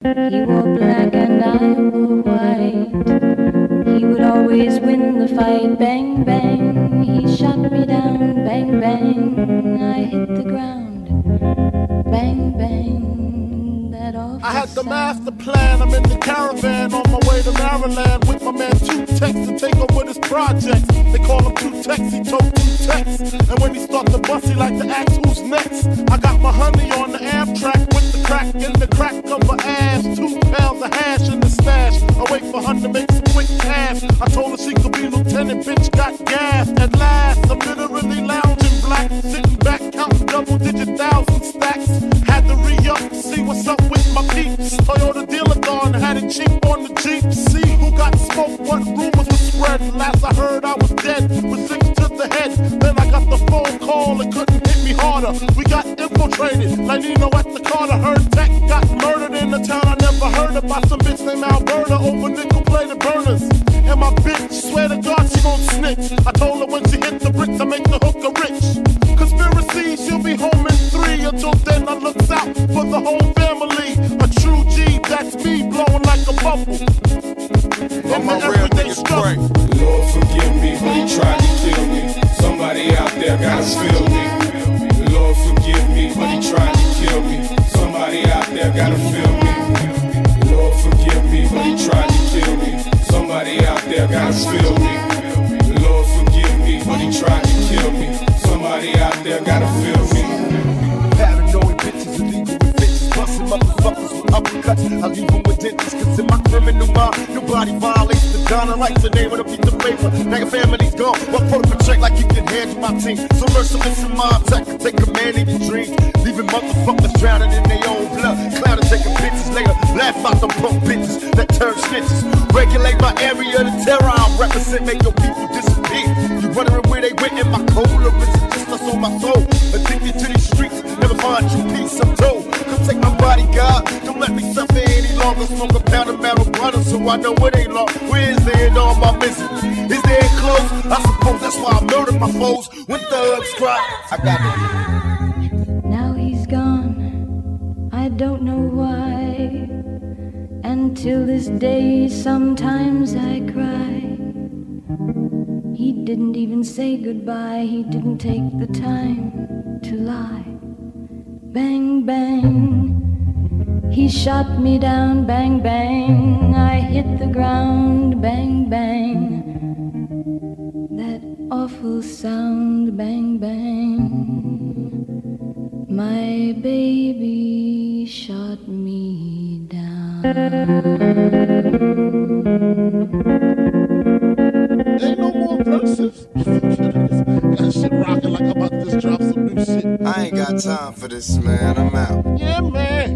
He wore black and I wore white. He would always win the fight. Bang, bang, he shot me down. Bang, bang, I hit the ground. Bang, bang, that awful I had the master plan, I'm in the caravan on my way to Maryland with my man Two Tex to take over this project. They call him Two Tex, he told Two Tex. And when he start to bust, he like to ask who's next. I got my honey on the Amtrak with the crack in the crack of her ass. 2 pounds of hash in the stash. I wait for her to make some quick cash. I told her she could be lieutenant, bitch got gas. At last, I'm literally lounging black, sitting back counting double-digit thousand stacks. Had to re-up, see what's up with my peeps. Toyota dealer gone, had it cheap on the Jeep. See who got smoked, what rumors were spread. Last I heard I was dead, with 6 to the head. Then I got the phone call, it couldn't hit me harder. We got infiltrated, like Nino at the Carter. Heard Tech got murdered in the town I never heard about. Some bitch named Alberta over nickel-plated burners. And my bitch, swear to God she gon' snitch. I told her when she hit the bricks I make the hooker rich. Conspiracy, she'll be home in 3. Until then I looks out for the whole family. A true G, that's me, blowing like a bubble. In my everyday struggle. Lord forgive me, but he tried to kill me. Somebody out there gotta feel me. Lord forgive me, but he tried to kill me. Somebody out there gotta feel me. Lord forgive me, but he tried to kill me. Somebody out there gotta feel me. Lord forgive me, but he tried to kill me. Somebody out there gotta feel me. Paranoid bitches, illegal with bitches, busting motherfuckers with uppercuts. I leave them with dentists, cause in my criminal mind, nobody violates the Donna like the name of the piece of paper. Now your family's gone, what protocol check like you can handle my team. So merciless in my attack, can take command in your dreams. Leaving motherfuckers drowning in their own blood. Clowning, taking bitches later, laugh out them punk bitches that turn snitches. Regulate my area, the terror I represent, make your people disappear. You wondering where they went in my cola, it's just us on my soul. Addicted to these streets, never find true peace, I'm told. Come take my body, God, don't let me suffer any longer. Smoke a pound of marijuana so I know it ain't long. Where is the end all my misery? Is the end close? I suppose that's why I murdered my foes. When thugs cry, I got it. Now he's gone, I don't know why. And till this day sometimes I cry. He didn't even say goodbye, he didn't take the time to lie. Bang, bang, he shot me down. Bang, bang, I hit the ground. Bang, bang, that awful sound. Bang, bang, my baby shot me down. Ain't no more verses. That shit rocking like I'm about to just drop some new shit. I ain't got time for this, man. I'm out. Yeah, man.